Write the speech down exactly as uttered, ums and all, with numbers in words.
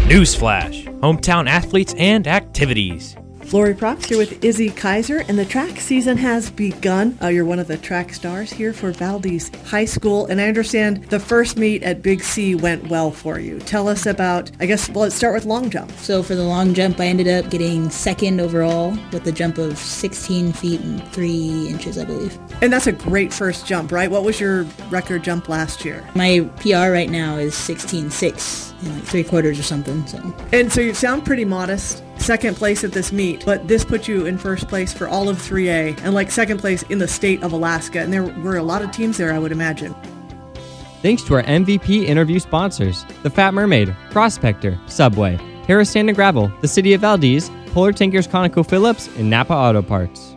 Newsflash, hometown athletes and activities. Lori Prox here with Izzy Kaiser, and the track season has begun. Uh, you're one of the track stars here for Valdez High School, and I understand the first meet at Big C went well for you. Tell us about, I guess, well, let's start with long jump. So for the long jump, I ended up getting second overall with a jump of sixteen feet and three inches, I believe. And that's a great first jump, right? What was your record jump last year? My P R right now is sixteen six and like three quarters or something. So. And so you sound pretty modest. Second place at this meet, but this put you in first place for all of three A and like second place in the state of Alaska. And there were a lot of teams there, I would imagine. Thanks to our M V P interview sponsors, the Fat Mermaid, Prospector, Subway, Harris Sand and Gravel, the City of Valdez, Polar Tankers ConocoPhillips, and Napa Auto Parts.